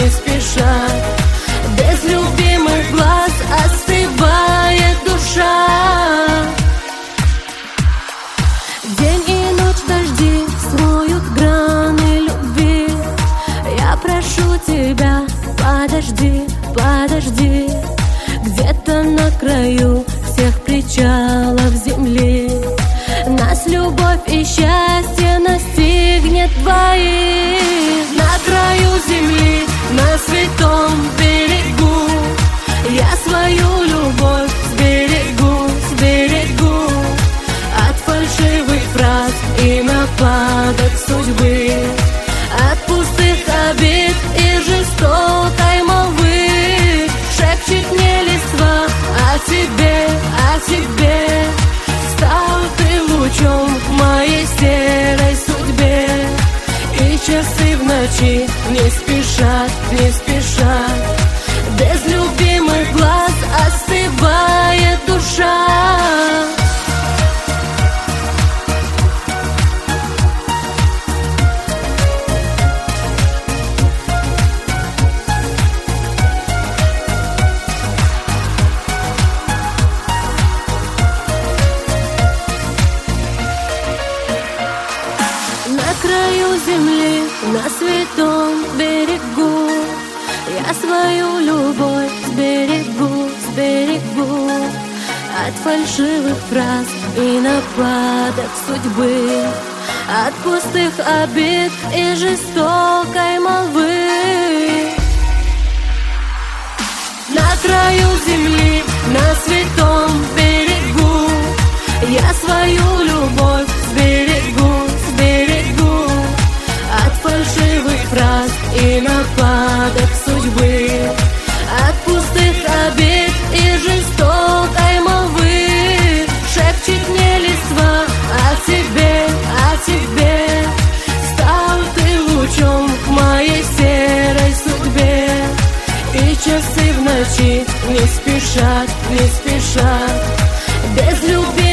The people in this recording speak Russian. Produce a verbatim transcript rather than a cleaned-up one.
не спешат. Без любимых глаз остывает душа. День и ночь дожди смоют граны любви. Я прошу тебя, подожди, подожди. Где-то на краю всех причалов земли нас любовь и счастье настигнет двоих. На краю земли, на святом берегу я свою любовь сберегу, сберегу от фальшивых фраз и нападок судьбы, от пустых обид и жестокой молвы. Шепчет мне листва о тебе, о тебе. Стал ты лучом в моей серой судьбе. И часы в ночи не спешат, не спешат. Без любимых глаз остывает душа. На краю земли, на святом берегу я свою любовь сберегу, сберегу от фальшивых фраз и нападок судьбы, от пустых обид и жестокой молвы. На краю земли, на святом берегу я свою любовь сберегу, сберегу от фальшивых фраз и нападок судьбы, от пустых обид и жестокой молвы. Шепчет мне листва о тебе, о тебе. Стал ты лучом в моей серой судьбе. И часы в ночи не спешат, не спешат. Без любви